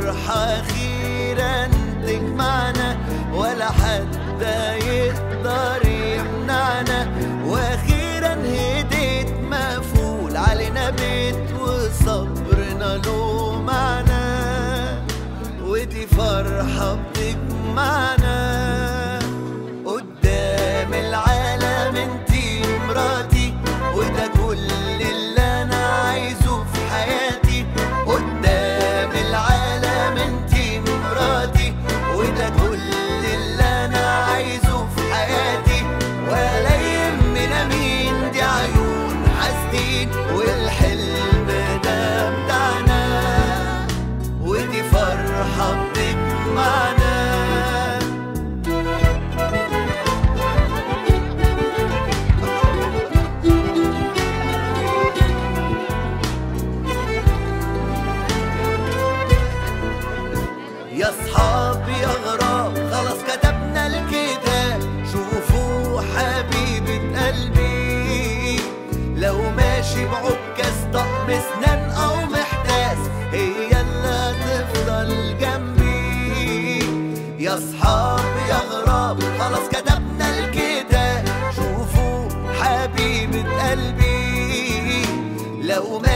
فرحة أخيرا تجمعنا ولا حد يقدر يمنعنا، وأخيرا هديت مقفول علينا بيت وصبرنا له معنى، ودي فرحة بتجمعنا قدام العالم. انتي مراتي وده كل اللي انا عايزه في حياتي، قدام العالم انتي مراتي وده كل اللي انا عايزه في حياتي، ولا يهمنا مين دي عيون حاسدين والحلم ده بتاعنا، ودي فرحة بتجمعنا. يا صحاب يا غراب خلاص كتبنا الكتاب، شوفوا حبيبة قلبي لو ماشي بعكاز طقم اسنان او محتاس هي اللي هتفضل جنبي. يا صحاب يا غراب خلاص كتبنا الكتاب، شوفوا حبيبة قلبي لو